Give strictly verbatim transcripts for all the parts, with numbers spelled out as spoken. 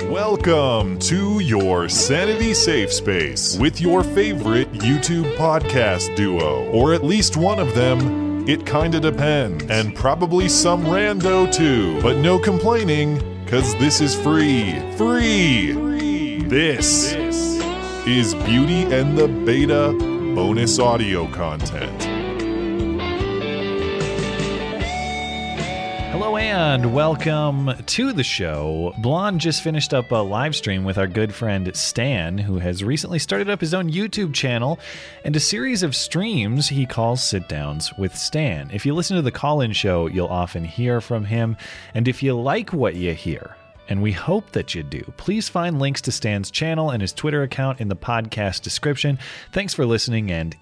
Welcome to your Sanity Safe Space with your favorite YouTube podcast duo, or at least one of them. It kinda depends, and probably some rando too, but no complaining, cause this is free. Free! free. This, this is Beauty and the Beta bonus audio content. Hello and welcome to the show. Blonde just finished up a live stream with our good friend Stan, who has recently started up his own YouTube channel and a series of streams he calls Sit Downs with Stan. If you listen to the call-in show, you'll often hear from him. And if you like what you hear, and we hope that you do, please find links to Stan's channel and his Twitter account in the podcast description. Thanks for listening and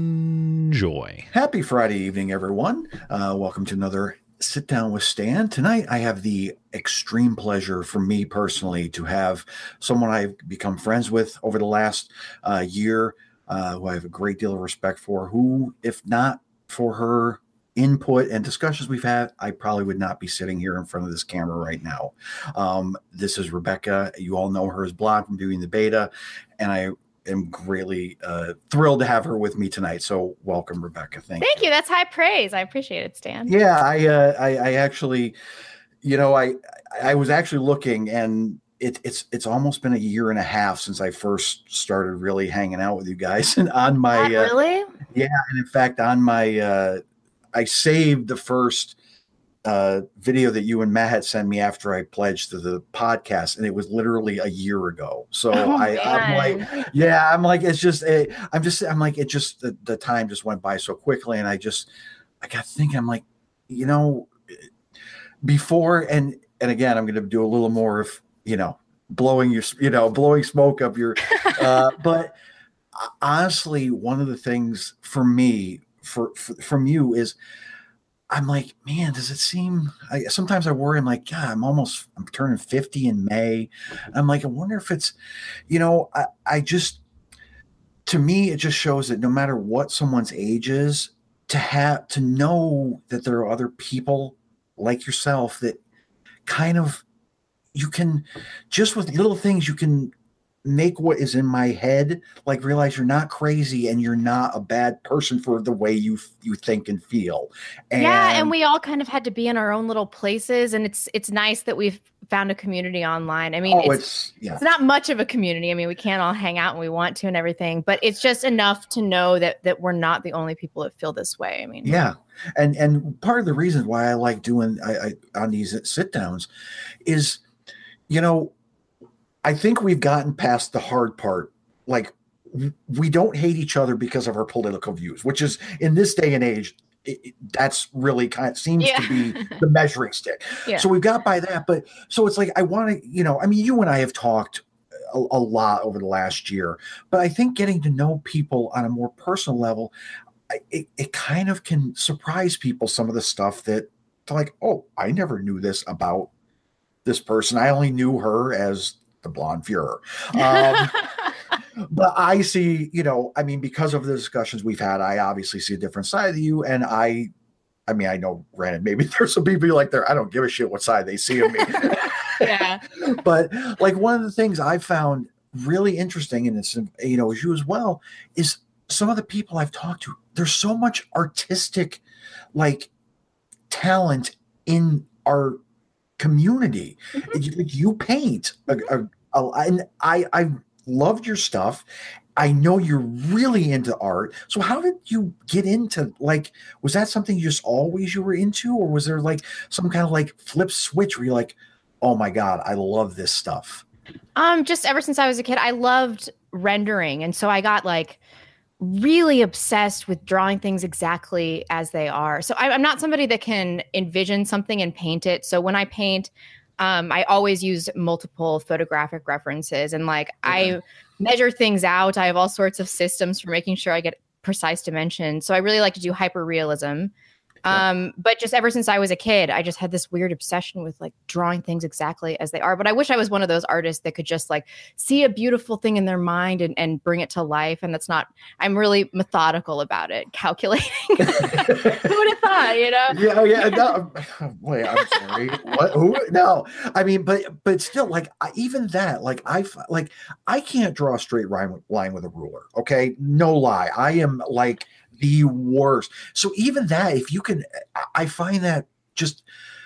enjoy. Happy Friday evening, everyone. Uh, welcome to another Sit Down with Stan. Tonight, I have the extreme pleasure for me personally to have someone I've become friends with over the last uh, year, uh, who I have a great deal of respect for, who, if not for her input and discussions we've had, I probably would not be sitting here in front of this camera right now. Um, this is Rebecca. You all know her as Blonde from Beauty and the Beta, and I am greatly uh, thrilled to have her with me tonight. So welcome, Rebecca. Thank, Thank you. you. That's high praise. I appreciate it, Stan. Yeah, I, uh, I, I actually, you know, I, I was actually looking, and it, it's, it's almost been a year and a half since I first started really hanging out with you guys. And on my, uh, really, yeah, and in fact, on my, uh, I saved the first uh, video that you and Matt had sent me after I pledged to the podcast, and it was literally a year ago. So oh, I, I'm like, yeah, I'm like, it's just, it, I'm just, I'm like, it just, the, the time just went by so quickly. And I just, I got thinking, I'm like, you know, before, and, and again, I'm going to do a little more of, you know, blowing your, you know, blowing smoke up your, uh, but honestly, one of the things for me, for, for from you is, I'm like, man, does it seem, I, sometimes I worry, I'm like, God, I'm almost, I'm turning fifty in May. I'm like, I wonder if it's, you know, I, I just, to me, it just shows that no matter what someone's age is, to have, to know that there are other people like yourself that kind of, you can, just with little things, you can make what is in my head, like realize you're not crazy and you're not a bad person for the way you you think and feel. And yeah, and we all kind of had to be in our own little places, and it's it's nice that we've found a community online. I mean, oh, it's it's, yeah. it's not much of a community. I mean, we can't all hang out when we want to and everything, but it's just enough to know that that we're not the only people that feel this way. I mean, yeah, and and part of the reason why I like doing I, I on these sit downs is, you know, I think we've gotten past the hard part. Like, we don't hate each other because of our political views, which is, in this day and age, it, it, that's really kind of seems yeah. to be the measuring stick. Yeah. So we've got by that. But so it's like, I want to, you know, I mean, you and I have talked a, a lot over the last year, but I think getting to know people on a more personal level, I, it, it kind of can surprise people, some of the stuff that they're like, oh, I never knew this about this person. I only knew her as the Blonde Fuhrer. Um, but I see, you know, I mean, because of the discussions we've had, I obviously see a different side of you. And I, I mean, I know, granted, maybe there's some people like there, I don't give a shit what side they see of me. yeah. But like, one of the things I found really interesting, and it's, you know, as you as well, is some of the people I've talked to, there's so much artistic, like, talent in our community. Mm-hmm. you, you paint a, a, a, and I I loved your stuff. I know you're really into art. So how did you get into, like, was that something you just always you were into, or was there like some kind of like flip switch where you're like, oh my God, I love this stuff? Um, just ever since I was a kid, I loved rendering, and so I got like really obsessed with drawing things exactly as they are. So I, I'm not somebody that can envision something and paint it. So when I paint, um, I always use multiple photographic references, and like okay. I measure things out. I have all sorts of systems for making sure I get precise dimensions. So I really like to do hyper realism. Um, but just ever since I was a kid, I just had this weird obsession with like drawing things exactly as they are. But I wish I was one of those artists that could just like see a beautiful thing in their mind and, and bring it to life. And that's not, I'm really methodical about it, calculating. Who would have thought, you know? Yeah, yeah. No, wait, I'm sorry. What? Who? No, I mean, but but still, like I, even that, like I like I can't draw a straight line line with a ruler. Okay, no lie, I am like the worst. So even that, if you can, I find that just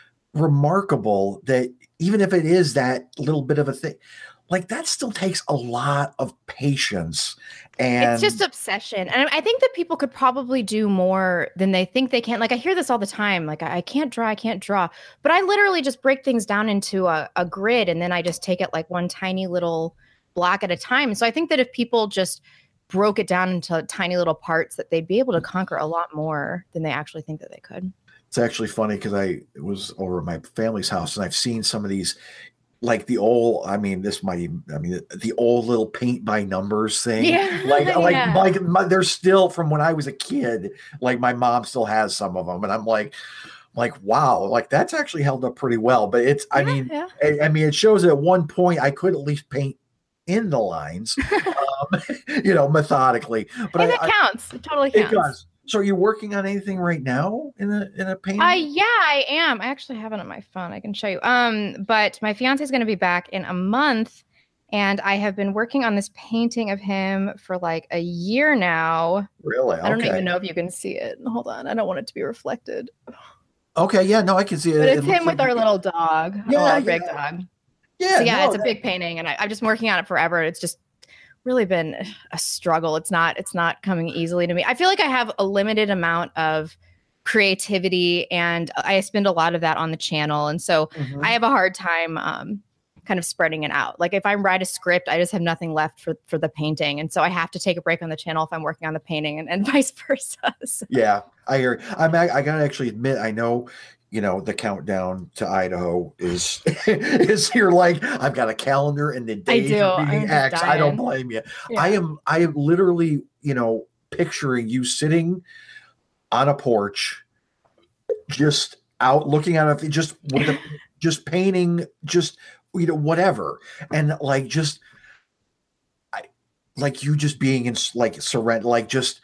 remarkable that even if it is that little bit of a thing, like that still takes a lot of patience. And it's just obsession. And I think that people could probably do more than they think they can. Like I hear this all the time. Like I, I can't draw, I can't draw. But I literally just break things down into a, a grid and then I just take it like one tiny little block at a time. So I think that if people just broke it down into tiny little parts, that they'd be able to conquer a lot more than they actually think that they could. It's actually funny because I was over at my family's house and I've seen some of these, like the old, I mean, this might even, I mean, the old little paint by numbers thing. Yeah. Like, yeah. like, like my, they're still from when I was a kid, like my mom still has some of them. And I'm like, like, wow, like that's actually held up pretty well. But it's, I yeah, mean, yeah. I, I mean, it shows at one point I could at least paint in the lines, um, you know, methodically. But and I, it counts. It totally counts. It does. So are you working on anything right now in a in a painting? Uh, yeah, I am. I actually have it on my phone. I can show you. Um, but my fiance is going to be back in a month, and I have been working on this painting of him for like a year now. Really? Okay. I don't even know if you can see it. Hold on, I don't want it to be reflected. Okay, yeah, no, I can see it. But it's it him with like our little dog. Yeah, our yeah. big dog. Yeah, So yeah, no, it's a that- big painting, and I, I've just been working on it forever. It's just really been a struggle. It's not it's not coming easily to me. I feel like I have a limited amount of creativity and I spend a lot of that on the channel. And so Mhm. I have a hard time um, kind of spreading it out. Like if I write a script, I just have nothing left for, for the painting. And so I have to take a break on the channel if I'm working on the painting and, and vice versa. So. Yeah, I hear. I'm. I, I gotta actually admit, I know. You know, the countdown to Idaho is is you're like, I've got a calendar and the days do. are I'm being just X. I don't dying. blame you. Yeah. I am. I am literally, you know, picturing you sitting on a porch, just out looking at it, just with a, just painting, just you know, whatever, and like just, I like you just being in like surrender, like just.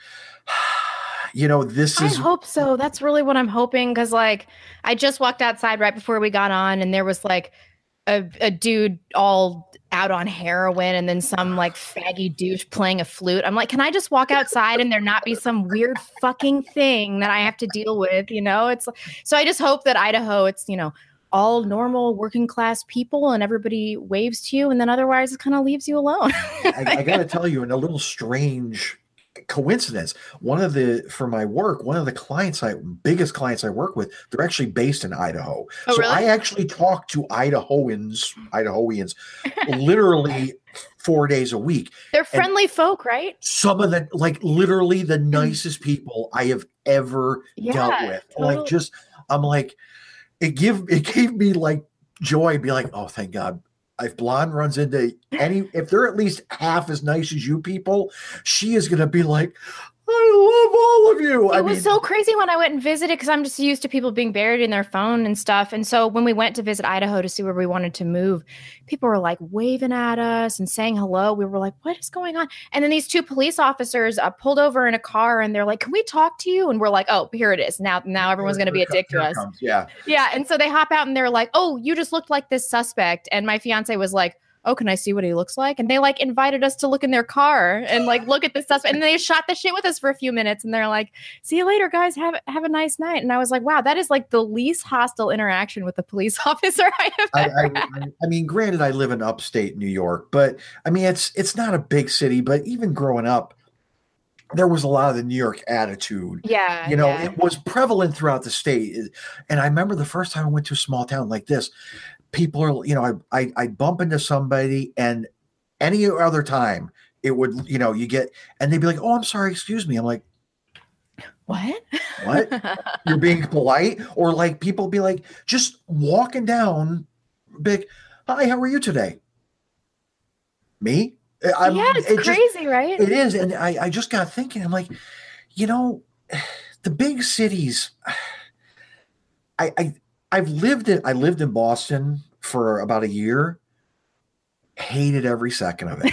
You know, this is. I hope so. That's really what I'm hoping. Cause like I just walked outside right before we got on and there was like a, a dude all out on heroin and then some like faggy douche playing a flute. I'm like, can I just walk outside and there not be some weird fucking thing that I have to deal with? You know, it's so I just hope that Idaho, it's, you know, all normal working class people and everybody waves to you. And then otherwise it kind of leaves you alone. I, I got to tell you, in a little strange coincidence, one of the for my work, one of the clients I biggest clients I work with, they're actually based in Idaho. Oh, so really? I actually talk to Idahoans, Idahoans, literally four days a week. They're friendly folk, right? Some of the like literally the nicest people I have ever Yeah, dealt with. totally. Like just I'm like it give it gave me like joy. Be like, oh, thank God. If Blonde runs into any, if they're at least half as nice as you people, she is going to be like, I love all of you. It I was mean, so crazy when I went and visited because I'm just used to people being buried in their phone and stuff. And so when we went to visit Idaho to see where we wanted to move, people were like waving at us and saying hello. We were like, what is going on? And then these two police officers uh, pulled over in a car and they're like, can we talk to you? And we're like, oh, here it is. Now, now everyone's going to be a dick to here it us. comes. Yeah. Yeah. And so they hop out and they're like, oh, you just looked like this suspect. And my fiance was like, oh, can I see what he looks like? And they like invited us to look in their car and like look at the suspect. And they shot the shit with us for a few minutes. And they're like, see you later, guys. Have have a nice night. And I was like, wow, that is like the least hostile interaction with a police officer I have I, ever I, had. I mean, granted, I live in upstate New York, but I mean, it's it's not a big city. But even growing up, there was a lot of the New York attitude. Yeah. You know, yeah. it was prevalent throughout the state. And I remember the first time I went to a small town like this, people are, you know, I I I'd bump into somebody, and any other time it would, you know, you get, and they'd be like, oh, I'm sorry, excuse me. I'm like, What? what? You're being polite? Or like people be like, just walking down, big, hi, how are you today? Me? I'm, yeah, it's it just- crazy, right? It is. And I, I just got thinking, I'm like, you know, the big cities, I, I I've lived in I lived in Boston for about a year. Hated every second of it.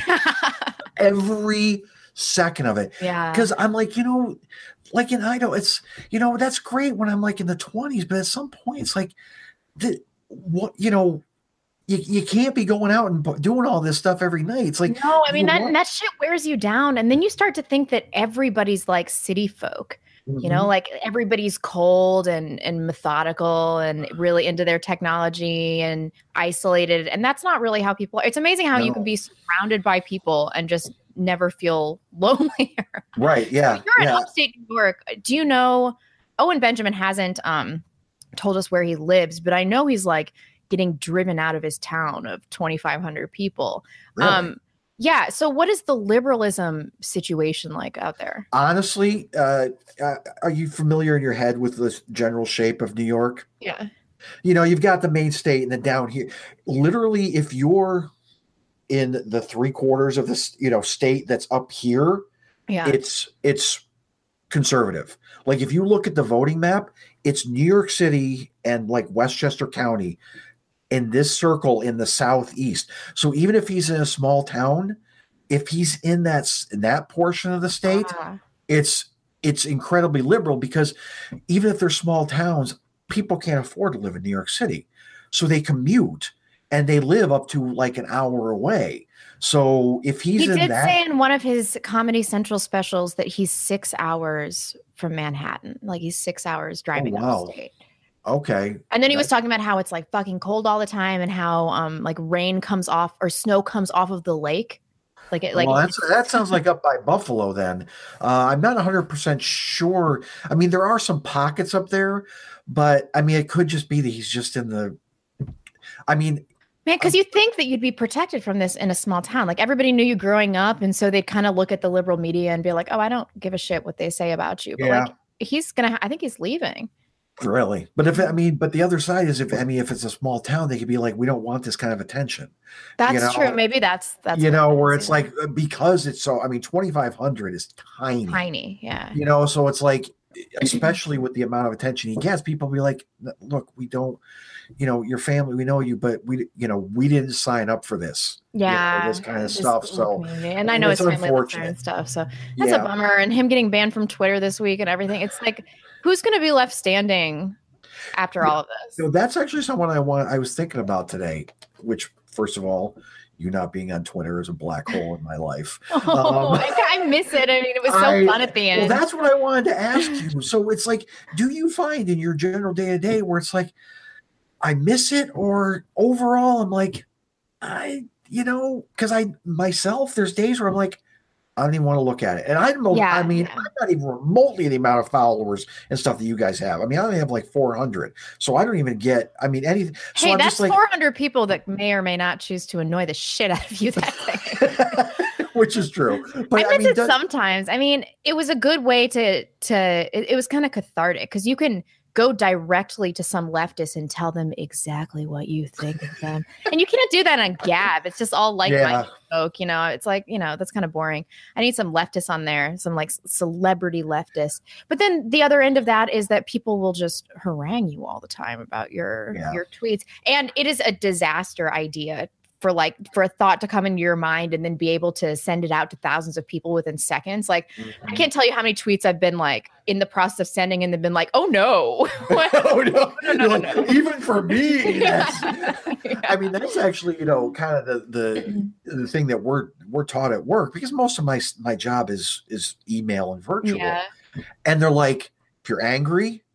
Every second of it. Yeah. Because I'm like, you know, like in Idaho, it's, you know, that's great when I'm like in the twenties, but at some point it's like, the, what, you know, you, you can't be going out and doing all this stuff every night. It's like, no, I mean, that, want- that shit wears you down. And then you start to think that everybody's like city folk. You know, like everybody's cold and and methodical and really into their technology and isolated. And that's not really how people are. It's amazing how No. you can be surrounded by people and just never feel lonelier. Right. Yeah. So you're yeah. in upstate New York. Do you know Owen Benjamin hasn't um told us where he lives, but I know he's like getting driven out of his town of twenty-five hundred people. Really? Um Yeah. So what is the liberalism situation like out there? Honestly, uh, uh, are you familiar in your head with the general shape of New York? Yeah. You know, you've got the main state and then down here. Literally, if you're in the three quarters of this, you know, state that's up here, Yeah. it's it's conservative. Like if you look at the voting map, it's New York City and like Westchester County in this circle in the southeast. So even if he's in a small town, if he's in that in that portion of the state, Ah. it's it's incredibly liberal because even if they're small towns, people can't afford to live in New York City. So they commute and they live up to like an hour away. So if he's He in did that, say in one of his Comedy Central specials that he's six hours from Manhattan. Like he's six hours driving wow. upstate. okay. And then he was talking about how it's like fucking cold all the time and how um like rain comes off or snow comes off of the lake. Like it like well, that's, that sounds like up by Buffalo then. Uh, I'm not one hundred percent sure. I mean, there are some pockets up there, but I mean, it could just be that he's just in the, I mean, man, because you think that you'd be protected from this in a small town. Like everybody knew you growing up. And so they'd kind of look at the liberal media and be like, oh, I don't give a shit what they say about you. But Yeah. like he's gonna I think he's leaving. really, but if, I mean, but the other side is if, I mean, if it's a small town, they could be like, we don't want this kind of attention. That's You know, true. Maybe that's that's you what know, it where is, it's yeah. like, because it's so, I mean, twenty-five hundred is tiny, tiny. Yeah. you know, so it's like, especially with the amount of attention he gets, people be like, look, we don't, you know, your family, we know you, but we, you know, we didn't sign up for this. you know, Yeah, this kind of this stuff. So, community. and I I mean, know it's his family lives there unfortunate. and stuff. So that's yeah. a bummer. And him getting banned from Twitter this week and everything. It's like, who's going to be left standing after all of this? So that's actually someone I want. I was thinking about today. Which, first of all, you not being on Twitter is a black hole in my life. Oh, Um, I, I miss it. I mean, it was so I- fun at the end. Well, that's what I wanted to ask you. So it's like, do you find in your general day to day where it's like, I miss it, or overall, I'm like, I, you know, because I myself, there's days where I'm like, I don't even want to look at it. And I don't know. Yeah, I mean, yeah. I'm not even remotely the amount of followers and stuff that you guys have. I mean, I only have like four hundred. So I don't even get, I mean, anything. So hey, I'm that's just like, four hundred people that may or may not choose to annoy the shit out of you that day. which is true. But I I, miss mean, it does- sometimes. I mean, it was a good way to to. It, it was kind of cathartic because you can go directly to some leftist and tell them exactly what you think of them, and you can't do that on Gab. It's just all like Yeah. minded folk, you know. It's like you know that's kind of boring. I need some leftists on there, some like celebrity leftists. But then the other end of that is that people will just harangue you all the time about your Yeah. your tweets, and it is a disaster idea. For like for a thought to come into your mind and then be able to send it out to thousands of people within seconds. Like I can't tell you how many tweets I've been like in the process of sending and then been like, oh no. oh, no. No, no, You're no, like, even for me. That's, Yeah. I mean, that's actually, you know, kind of the the the thing that we're we're taught at work, because most of my my job is is email and virtual. Yeah. And they're like, if you're angry,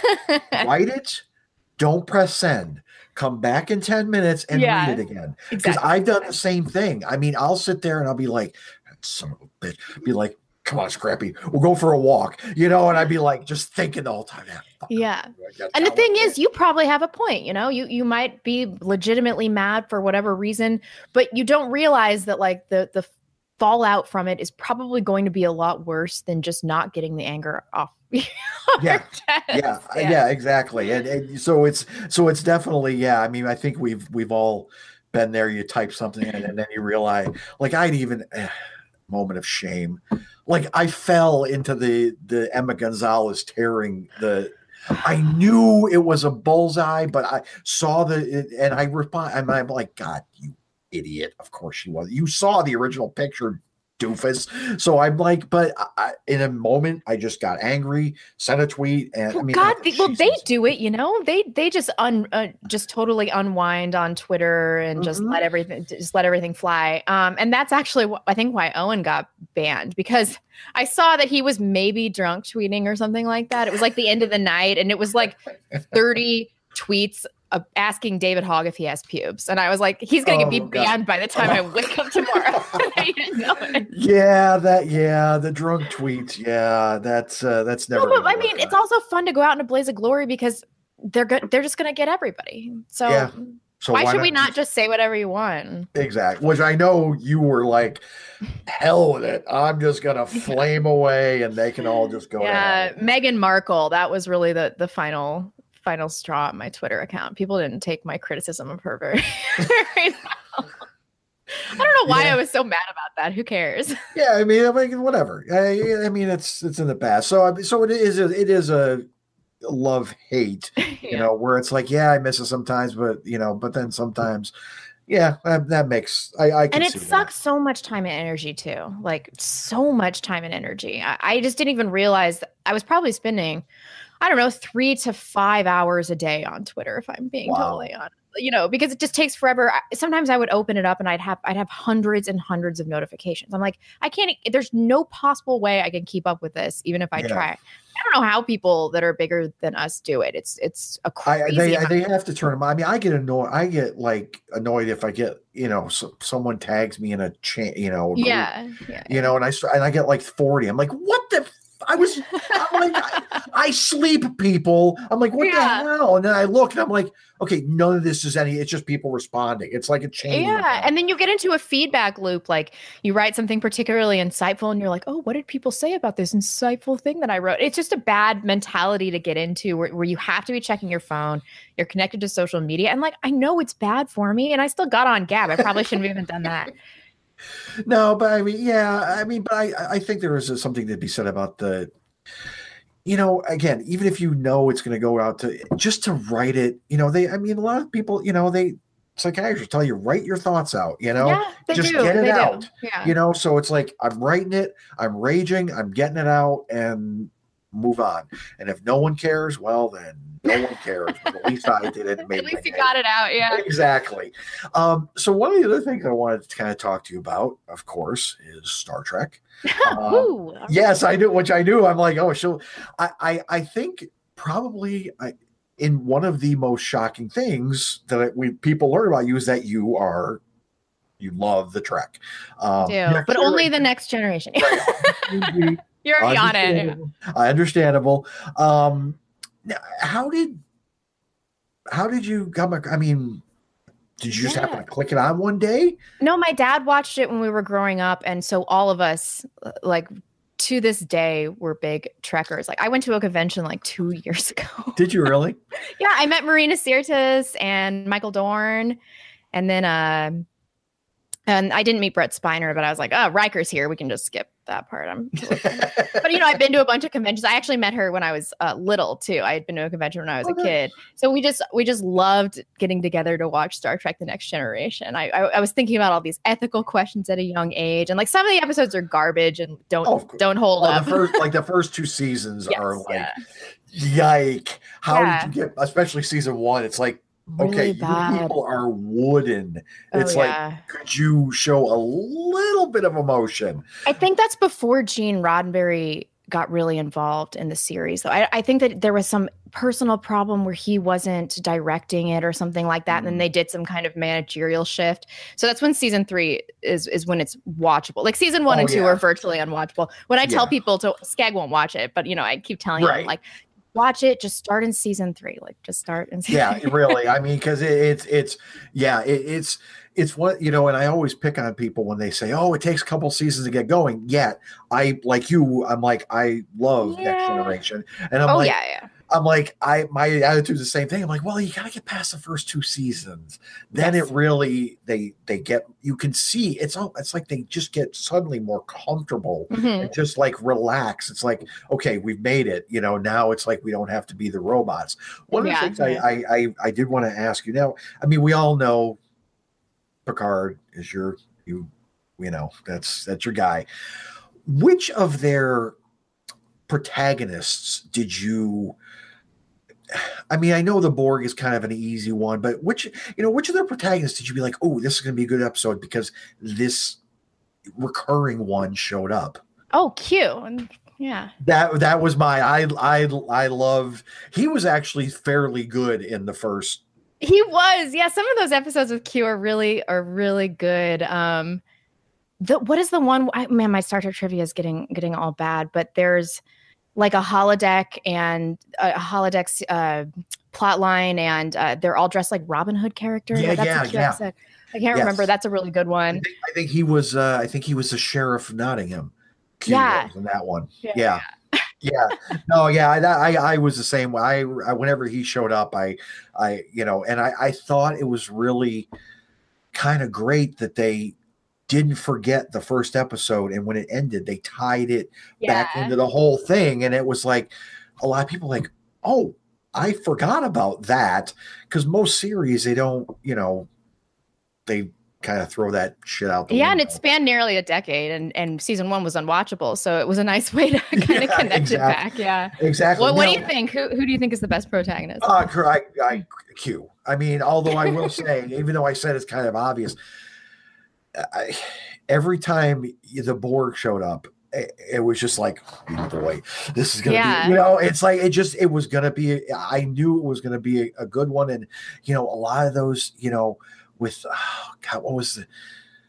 write it, don't press send. Come back in ten minutes and Yeah. read it again. Because Exactly. I've done the same thing. I mean, I'll sit there and I'll be like, son of a bitch, be like, come on, Scrappy, we'll go for a walk, you know, and I'd be like, just thinking the whole time. "Ah, fuck, Yeah. I gotta And the tell thing them." is, you probably have a point. You know, you you might be legitimately mad for whatever reason, but you don't realize that like the the fallout from it is probably going to be a lot worse than just not getting the anger off. off Yeah. your chest. yeah, uh, yeah, exactly. And, and so it's so it's definitely, yeah. I mean, I think we've we've all been there. You type something in and then you realize, like, I'd even eh, moment of shame. Like I fell into the the Emma Gonzalez tearing the I knew it was a bullseye, but I saw the it, and I respond. And I'm like, God, you idiot! Of course she was. You saw the original picture, doofus. So I'm like, but I, in a moment, I just got angry, sent a tweet, and well, I mean, God, I, they, well, they do it, you know. They they just un uh, just totally unwind on Twitter and just Mhm. let everything just let everything fly. Um, and that's actually wh- I think why Owen got banned, because I saw that he was maybe drunk tweeting or something like that. It was like the end of the night, and it was like thirty tweets uh, asking David Hogg if he has pubes, and I was like, he's gonna Oh, be God. banned by the time Oh. I wake up tomorrow. I didn't know it. yeah, that yeah, the drunk tweets, yeah, that's uh, that's never. No, but gonna I work mean, it's out. also fun to go out in a blaze of glory because they're good. They're just gonna get everybody. So Yeah. So why, should we not just say whatever you want? Exactly. Which I know you were like, hell with it. I'm just gonna flame away, and they can all just go. Yeah, to hell. Meghan Markle. That was really the the final final straw on my Twitter account. People didn't take my criticism of her very, very well. I don't know why Yeah. I was so mad about that. Who cares? Yeah, I mean, I mean, whatever. I, I mean, it's it's in the past. So, I- so it is. A, it is a love hate. You Yeah. know, where it's like, yeah, I miss it sometimes, but you know, but then sometimes, yeah, that, that makes. I, I can And it see that. sucks so much time and energy too. Like so much time and energy. I, I just didn't even realize that I was probably spending, I don't know, three to five hours a day on Twitter, if I'm being Wow. totally honest. You know, because it just takes forever. I- Sometimes I would open it up and I'd have I'd have hundreds and hundreds of notifications. I'm like, I can't. There's no possible way I can keep up with this, even if I Yeah. try. I don't know how people that are bigger than us do it. It's it's a I, crazy. they amount- they have to turn them. I mean, I get annoyed. I get like annoyed if I get you know so, someone tags me in a chain. You know, group, yeah, yeah. You know, and I start, and I get like forty. I'm like, what the. f- I was, I'm like, I, I sleep, people. I'm like, what Yeah. the hell? And then I look, and I'm like, okay, none of this is any. It's just people responding. It's like a chain. Yeah, and then you get into a feedback loop. Like you write something particularly insightful, and you're like, "Oh, what did people say about this insightful thing that I wrote?" It's just a bad mentality to get into, where, where you have to be checking your phone. You're connected to social media, and like I know it's bad for me, and I still got on Gab. I probably shouldn't have even done that. No, but I mean, yeah, I mean, but I, I think there is something to be said about the, you know, again, even if you know it's going to go out to, just to write it, you know, they, I mean, a lot of people, you know, they, psychiatrists tell you, write your thoughts out, you know, yeah, they just do. get it they out, do. Yeah. you know, so it's like, I'm writing it, I'm raging, I'm getting it out, and move on. And if no one cares, well, then no one cares. But at least I did it. and made At my least you day. got it out. Yeah. Exactly. Um, so one of the other things I wanted to kind of talk to you about, of course, is Star Trek. Um, Ooh, all yes, I knew, which I knew. I'm like, oh, she'll. I, I, I think probably I, in one of the most shocking things that we people learn about you is that you are, you love the Trek. Um, do. yeah, But sure, only right. the next generation. Right. You're already on it. Understandable. Understandable. Um, now, how did how did you come? ac- I mean, did you just happen Yeah. to click it on one day? No, my dad watched it when we were growing up, and so all of us, uh, like to this day, were big Trekkers. Like I went to a convention like two years ago. Did you really? Yeah, I met Marina Sirtis and Michael Dorn, and then uh, and I didn't meet Brett Spiner, but I was like, oh, Riker's here. We can just skip that part. I'm, but you know, I've been to a bunch of conventions. I actually met her when I was uh, little too. I had been to a convention when I was Oh, a nice. kid. So we just we just loved getting together to watch Star Trek: The Next Generation. I I, I was thinking about all these ethical questions at a young age, and like some of the episodes are garbage and don't Oh, of course. don't hold Well, up. the first, like the first two seasons Yes, are like, yeah. yike! How Yeah. did you get? Especially season one. It's like, okay, Really you bad. people are wooden. Oh, It's like, yeah. could you show a little bit of emotion? I think that's before Gene Roddenberry got really involved in the series. So I, I think that there was some personal problem where he wasn't directing it or something like that. And Mm. then they did some kind of managerial shift. So that's when season three is is when it's watchable. Like season one Oh, and two yeah. are virtually unwatchable. When I tell Yeah. people to Skag won't watch it, but you know, I keep telling Right. him like, watch it, just start in season three. Like just start in season Yeah, really. I mean, because it, it's it's yeah, it, it's it's what you know, and I always pick on people when they say, "Oh, it takes a couple seasons to get going." Yet, I like you. I'm like, I love Next Yeah. Generation, and I'm Oh like, yeah, yeah. I'm like, I my attitude's the same thing. I'm like, well, you gotta get past the first two seasons. Then Yes. it really they they get you can see it's all it's like they just get suddenly more comfortable Mhm. and just like relax. It's like, okay, we've made it. You know, now it's like we don't have to be the robots. One of Yeah, the things I, yeah. I I I did want to ask you now. I mean, we all know Picard is your you you know that's that's your guy. Which of their protagonists did you I mean, I know the Borg is kind of an easy one, but which you know, which of their protagonists did you be like, oh, this is gonna be a good episode because this recurring one showed up? Oh, Q. And yeah. That that was my I I I love he was actually fairly good in the first. He was. Yeah, some of those episodes with Q are really are really good. Um the what is the one I, man, my Star Trek trivia is getting getting all bad, but there's like a holodeck and a holodeck's uh, plot line, and uh, they're all dressed like Robin Hood characters. Yeah, That's yeah, a cute yeah. episode. I can't Yes. remember. That's a really good I one. think, I think he was uh I think he was the sheriff of Nottingham. Q Yeah. was in that one. Yeah. Yeah. Yeah. No, yeah, I, I I was the same way. I, I whenever he showed up, I I you know, and I I thought it was really kind of great that they didn't forget the first episode, and when it ended, they tied it back Yeah. into the whole thing, and it was like a lot of people like, oh, I forgot about that, because most series they don't, you know, they kind of throw that shit out the Yeah, and window. it spanned nearly a decade, and and season one was unwatchable, so it was a nice way to kind Yeah, of connect exactly. it back. Yeah. Exactly. What, what do Now- you think? Who who do you think is the best protagonist? Uh, cor- I, I, Q. I mean, although I will say, even though I said it's kind of obvious, I, every time the Borg showed up, it, it was just like, oh boy, this is gonna Yeah. be. You know, it's like it just it was gonna be. I knew it was gonna be a, a good one, and you know, a lot of those, you know, with oh, God, what was the.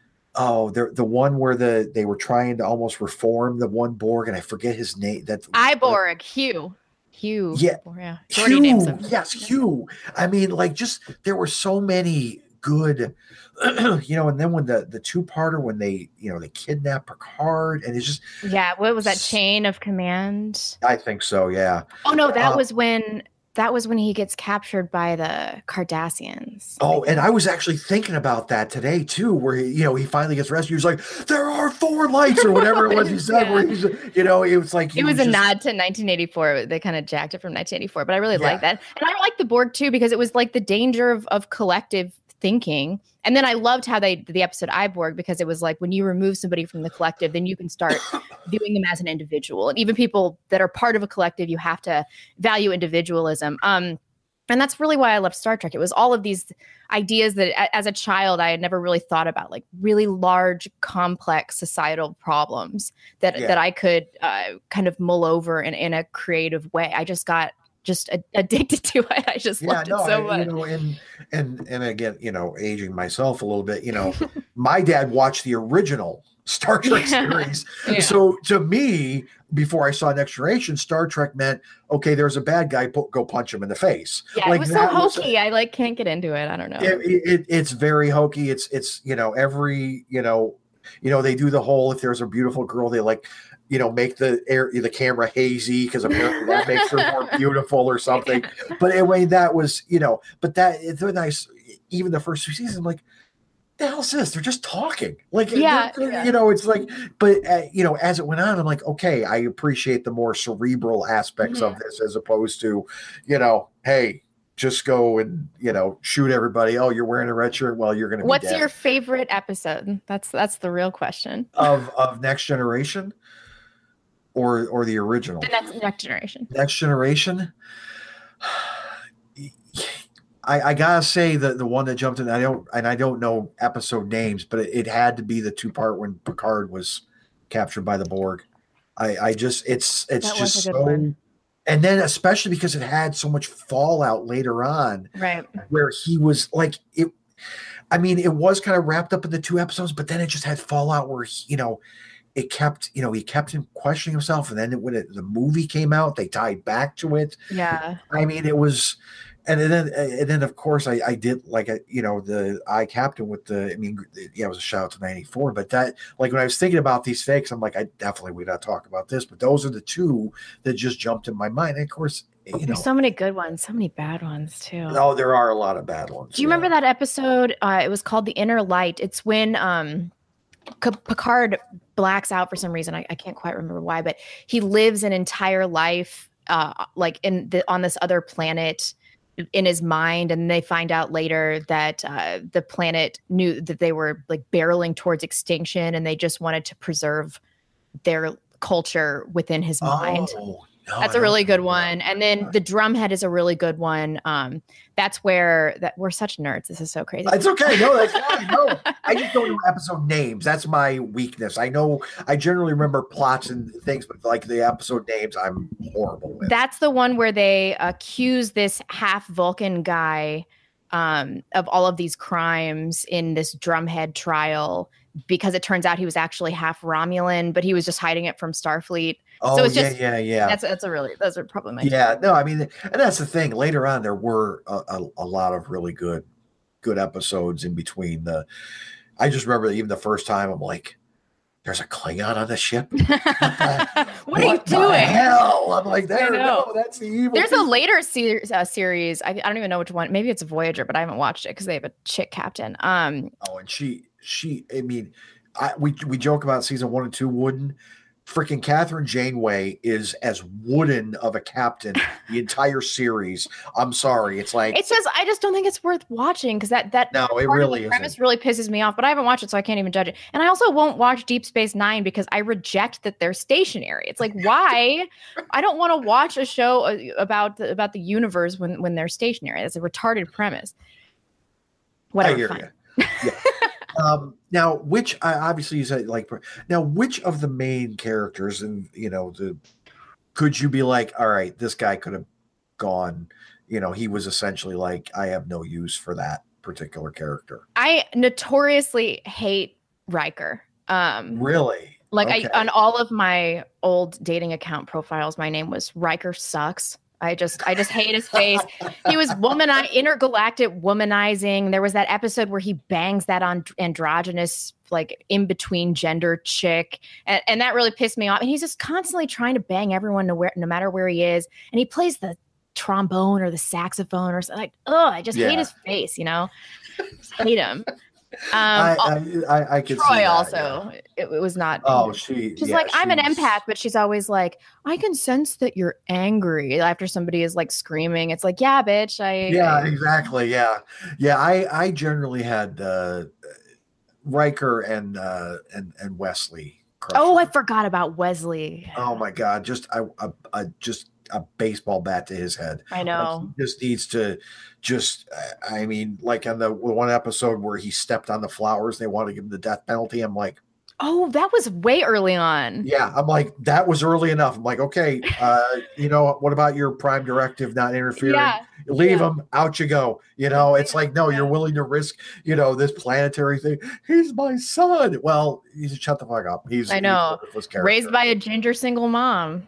Oh, the the one where the they were trying to almost reform the one Borg, and I forget his name. That Iborg, Hugh. Hugh. Yeah. Yeah. Jordy Hugh, names him. yes, Hugh. I mean, like, just there were so many good, you know. And then when the the two parter when they you know they kidnap Picard, and it's just Yeah. What was that? Chain of Command. I think so, yeah. Oh no, that Uh, was when that was when he gets captured by the Cardassians. Oh, and I was actually thinking about that today too, where he, you know he finally gets rescued. He's like, "There are four lights," or whatever it was he said. Yeah. Where he's, you know, it was like he It was a just- nod to nineteen eighty-four. They kind of jacked it from nineteen eighty-four, but I really Yeah. like that. And I like the Borg too, because it was like the danger of, of collective thinking. And then I loved how they did the episode Iborg, because it was like when you remove somebody from the collective, then you can start viewing them as an individual. And even people that are part of a collective, you have to value individualism. Um, and that's really why I love Star Trek. It was all of these ideas that a- as a child, I had never really thought about, like really large, complex societal problems that, Yeah. that I could uh, kind of mull over in, in a creative way. I just got just a- addicted to it. I just Yeah, loved no, it so I- much. you know, and and and again, you know, aging myself a little bit, you know, my dad watched the original Star Trek Yeah. series. Yeah. So to me, before I saw Next Generation, Star Trek meant, okay, there's a bad guy, po- go punch him in the face. Yeah, Like, it was so that was- hokey. I like can't get into it. I don't know. It, it, it's very hokey. It's it's you know every you know you know they do the whole, if there's a beautiful girl, they like you know make the air the camera hazy because apparently that makes her more beautiful or something. But anyway, that was you know but that it's a nice. Even the first two seasons, I'm like, the hell is this? They're just talking. Like, Yeah, they're- yeah. you know, it's like, but uh, you know, as it went on, I'm like, okay, I appreciate the more cerebral aspects Mm-hmm. of this as opposed to, you know, hey, just go and you know shoot everybody. Oh, you're wearing a red shirt. Well, you're gonna. Be What's dead. your favorite episode? That's that's the real question. of of Next Generation, or or the original The next next generation. Next Generation? I, I gotta say that the one that jumped in, I don't and I don't know episode names, but it, it had to be the two part when Picard was captured by the Borg. I, I just it's it's That was just a good so, one. and then especially because it had so much fallout later on, Right. where he was like it. I mean, it was kind of wrapped up in the two episodes, but then it just had fallout where he, you know. It kept, you know, he kept him questioning himself, and then when it, the movie came out, they tied back to it. Yeah. I mean, it was, And then, and then, of course, I, I did like, a, you know, the I Captain with the, I mean, yeah, it was a shout out to ninety-four, but that, like, when I was thinking about these fakes, I'm like, I definitely would not talk about this, but those are the two that just jumped in my mind. And of course, you know, There's so many good ones, so many bad ones too. Oh, there are a lot of bad ones. Do you yeah. remember that episode? Uh, it was called The Inner Light. It's when um, C- Picard blacks out for some reason. I, I can't quite remember why, but he lives an entire life, uh, like in the, on this other planet, in his mind, and they find out later that uh, the planet knew that they were like barreling towards extinction, and they just wanted to preserve their culture within his mind. Oh, no, that's I a really don't good one. And then the Drumhead is a really good one. Um, that's where that we're such nerds. This is so crazy. It's okay. No, that's fine. No, I just don't know episode names. That's my weakness. I know I generally remember plots and things, but like the episode names, I'm horrible with. That's the one where they accuse this half Vulcan guy um, of all of these crimes in this Drumhead trial, because it turns out he was actually half Romulan, but he was just hiding it from Starfleet. Oh, so it's yeah, just, yeah, yeah. That's that's a really those are probably my yeah. No, I mean, and that's the thing. Later on, there were a, a, a lot of really good, good episodes in between. The, I just remember even the first time, I'm like, "There's a Klingon on the ship. what, what, what are you the doing? Hell, I'm like, there, know. no, that's the evil. There's people. a later se- uh, series. I, I don't even know which one. Maybe it's Voyager, but I haven't watched it because they have a chick captain. Um. Oh, and she, she. I mean, I we we joke about season one and two wooden. Freaking Catherine Janeway is as wooden of a captain the entire series. I'm sorry. It's like It's just I just don't think it's worth watching because that that no, it part really of the isn't. premise really pisses me off. But I haven't watched it, so I can't even judge it. And I also won't watch Deep Space Nine because I reject that they're stationary. It's like why? I don't want to watch a show uh, about the, about the universe when when they're stationary. That's a retarded premise. Whatever. I hear fine. you. Yeah. um, now, which I obviously you said like now, which of the main characters and you know the could you be like, all right, this guy could have gone. You know, he was essentially like, I have no use for that particular character. I notoriously hate Riker. Um, Really? Like Okay. I on all of my old dating account profiles, my name was Riker Sucks. I just I just hate his face. He was woman intergalactic womanizing. There was that episode where he bangs that on androgynous, like in between gender chick. And, and that really pissed me off. And he's just constantly trying to bang everyone no, where, no matter where he is. And he plays the trombone or the saxophone or something. Like, oh, I just Yeah. hate his face, you know? Just hate him. Um, I, I, I, I could see Troy that, also, yeah. it, it was not. Oh, she. She's yeah, like, I'm an she's- empath, but she's always like, I can sense that you're angry after somebody is like screaming. It's like, yeah, bitch. I Yeah, I- exactly. Yeah, yeah. I I generally had uh, Riker and uh, and and Wesley. Oh, I crushing. forgot about Wesley. Oh my God! Just I, I, I just a baseball bat to his head. I know. Like, he just needs to just. I mean, like on the one episode where he stepped on the flowers, they want to give him the death penalty. I'm like, Oh, that was way early on. yeah. I'm like, that was early enough. I'm like, okay, uh, you know, what about your prime directive not interfering? Yeah. Leave yeah. him, out you go. You know, it's like, no, you're willing to risk, you know, this planetary thing. He's my son. Well, you should shut the fuck up. He's I know. he's a worthless character. Raised by a ginger single mom.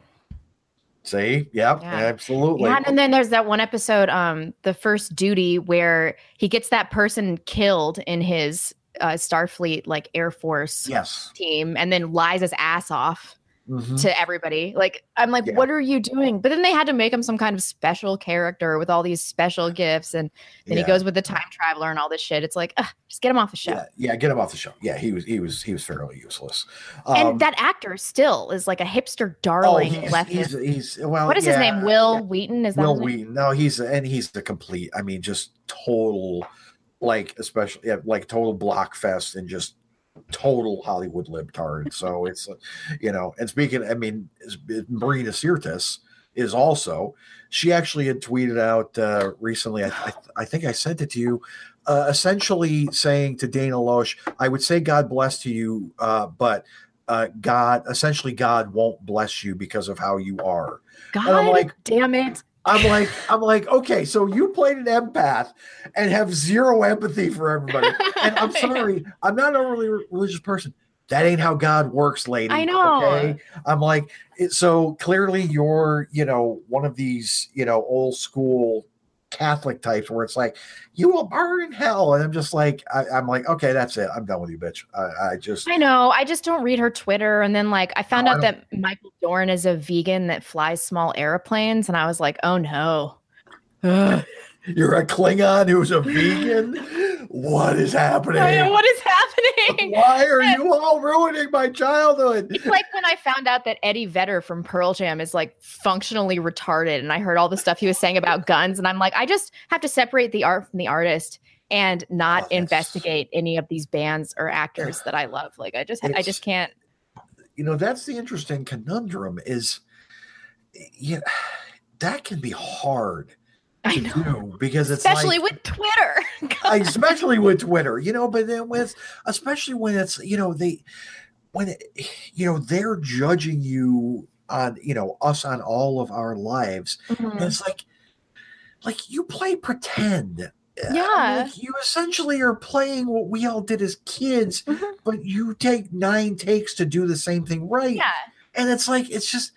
See, yep, Yeah. absolutely. Yeah, and then there's that one episode, um, the first duty, where he gets that person killed in his uh, Starfleet like Air Force Yes. team, and then lies his ass off Mhm. to everybody. Like, I'm like, Yeah. what are you doing? But then they had to make him some kind of special character with all these special gifts, and then Yeah. he goes with the time traveler and all this shit. It's like, ugh, just get him off the show. Yeah, yeah, get him off the show. Yeah, he was, he was, he was fairly useless. And Um, that actor still is like a hipster oh, darling. he's, leftist. he's, he's, well, What is his yeah, name? Will yeah. Wheaton? Is that Will his name? Wheaton. No, he's and he's the complete. I mean, just total, like especially yeah, like total block fest and just total Hollywood libtard. So it's uh, you know. And speaking, I mean, is- is Marina Sirtis is also. She actually had tweeted out uh, recently. I, I, I think I sent it to you. Uh, essentially saying to Dana Loesch, I would say God bless to you, uh, but uh, God, essentially, God won't bless you because of how you are. God I'm like- damn it. I'm like, I'm like, okay, so you played an empath and have zero empathy for everybody. And I'm sorry, I'm not a really religious person. That ain't how God works, lady. I know. Okay? I'm like, it, so clearly you're, you know, one of these, you know, old school Catholic types where it's like, you will burn in hell. And I'm just like, I, I'm like, okay, that's it. I'm done with you, bitch. I, I just, I know. I just don't read her Twitter. And then like, I found No, I out that Michael Dorn is a vegan that flies small airplanes. And I was like, oh no. you're a Klingon who's a vegan. What is happening? I know, what is happening? Why are you all ruining my childhood? It's like when I found out that Eddie Vedder from Pearl Jam is like functionally retarded, and I heard all the stuff he was saying about guns, and I'm like, I just have to separate the art from the artist and not Oh, that's- investigate any of these bands or actors that I love. Like, I just, I It's- just can't. You know, that's the interesting conundrum is, yeah, that can be hard I to know, do because it's especially like, with Twitter. especially with Twitter, you know, but then with, especially when it's, you know, they, when, it, you know, they're judging you on, you know, us on all of our lives. Mhm. And it's like, like you play pretend. Yeah. Like you essentially are playing what we all did as kids, Mhm. but you take nine takes to do the same thing right. Yeah. And it's like, it's just,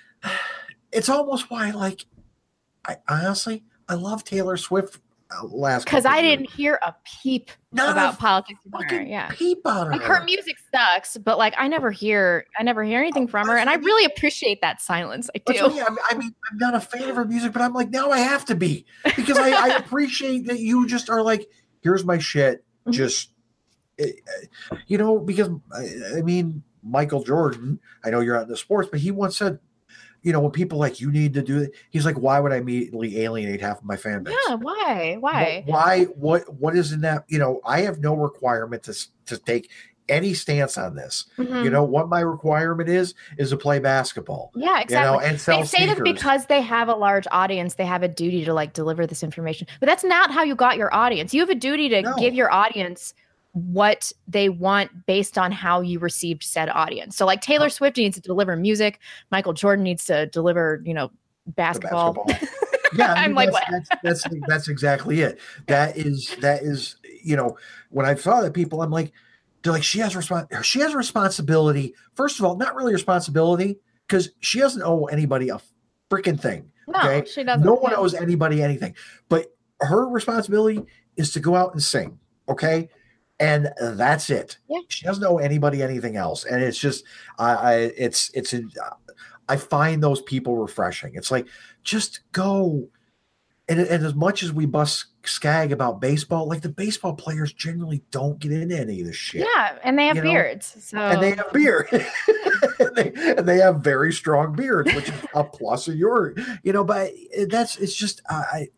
it's almost why, like, I honestly, I love Taylor Swift uh, last Because couple I years. didn't hear a peep Not about a politics from her. fucking Yeah. peep out of Like her. her music sucks, but like I never hear, I never hear anything from her, and I really appreciate that silence. I That's do. what I mean. I mean, I'm not a fan of her music, but I'm like, now I have to be because I, I appreciate that you just are like, here's my shit. Mhm. Just, eh, eh, you know, because I, I mean, Michael Jordan, I know you're not into sports, but he once said, you know, when people like, you need to do it, he's like, why would I immediately alienate half of my fan base? Yeah, why? Why? Wh- Why? What? What is in that? You know, I have no requirement to s- to take any stance on this. Mhm. You know, what my requirement is is to play basketball. Yeah, exactly. You know, and sell They say that sneakers. because they have a large audience, they have a duty to like deliver this information. But that's not how you got your audience. You have a duty to No. give your audience what they want based on how you received said audience. So like Taylor Swift needs to deliver music, Michael Jordan needs to deliver, you know, The basketball. Yeah, I I'm mean, like, that's, what? that's, that's that's exactly it. That is that is you know, when I saw that people, I'm like, they're like, she has respons- she has a responsibility. First of all, not really responsibility because she doesn't owe anybody a freaking thing. No, Okay, she doesn't. no one Yeah. owes anybody anything, but her responsibility is to go out and sing. Okay. And that's it. Yeah. She doesn't owe anybody anything else. And it's just, I, I it's, it's, a, I find those people refreshing. It's like, just go. And, and as much as we bust Skag about baseball, like the baseball players generally don't get into any of this shit. Yeah, and they have You know, beards. So And they have beard. and, they, and they have very strong beards, which is a plus of your, you know, but that's, it's just, I, I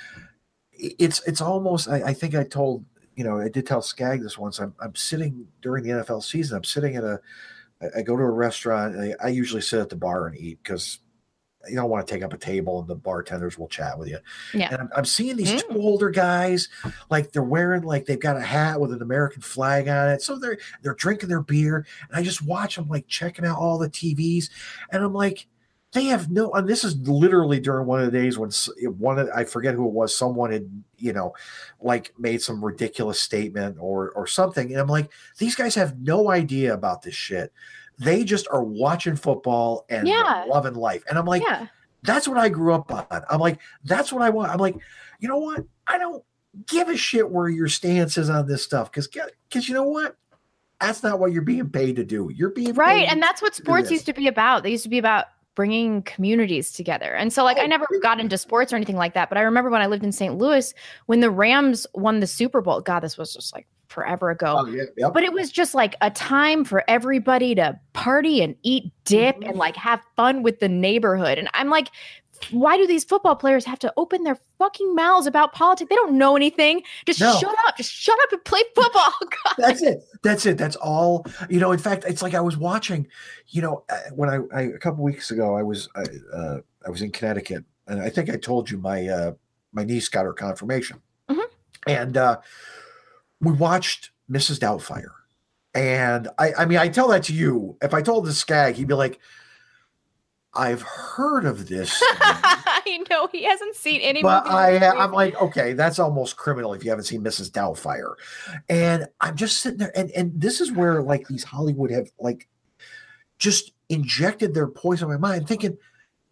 it's, it's almost, I, I think I told, you know, I did tell Skag this once. I'm, I'm sitting during the N F L season. I'm sitting at a, I, I go to a restaurant. And I, I usually sit at the bar and eat because you don't want to take up a table and the bartenders will chat with you. Yeah. And I'm, I'm seeing these Mm. two older guys, like they're wearing, like they've got a hat with an American flag on it. So they're, they're drinking their beer. And I just watch them like checking out all the T Vs. And I'm like, they have no, and this is literally during one of the days when s- one of, I forget who it was, someone had, you know, like made some ridiculous statement or, or something. And I'm like, these guys have no idea about this shit. They just are watching football and Yeah. loving life. And I'm like, yeah. that's what I grew up on. I'm like, that's what I want. I'm like, you know what? I don't give a shit where your stance is on this stuff. Cause, cause you know what? That's not what you're being paid to do. You're being Right. paid And that's what to do sports this. used to be about. They used to be about bringing communities together. And so like I Oh, never got into sports or anything like that, but I remember when I lived in Saint Louis when the Rams won the Super Bowl. God, this was just like forever ago. Oh, yeah. Yep. But it was just like a time for everybody to party and eat dip Mhm. and like have fun with the neighborhood. And I'm like, why do these football players have to open their fucking mouths about politics? They don't know anything. Just No. shut up. Just shut up and play football. God. That's it. That's it. That's all. You know, in fact, it's like I was watching, you know, uh, when I, I a couple weeks ago, I was I, uh, I was in Connecticut, and I think I told you my uh, my niece got her confirmation, Mhm. and uh, we watched Missus Doubtfire, and I I mean I tell that to you. If I told this Skag, he'd be like, I've heard of this. I know he hasn't seen any But movie. I, That's I'm crazy. like, okay, that's almost criminal if you haven't seen Missus Doubtfire. And I'm just sitting there, and and this is where like these Hollywood have like just injected their poison in my mind, thinking,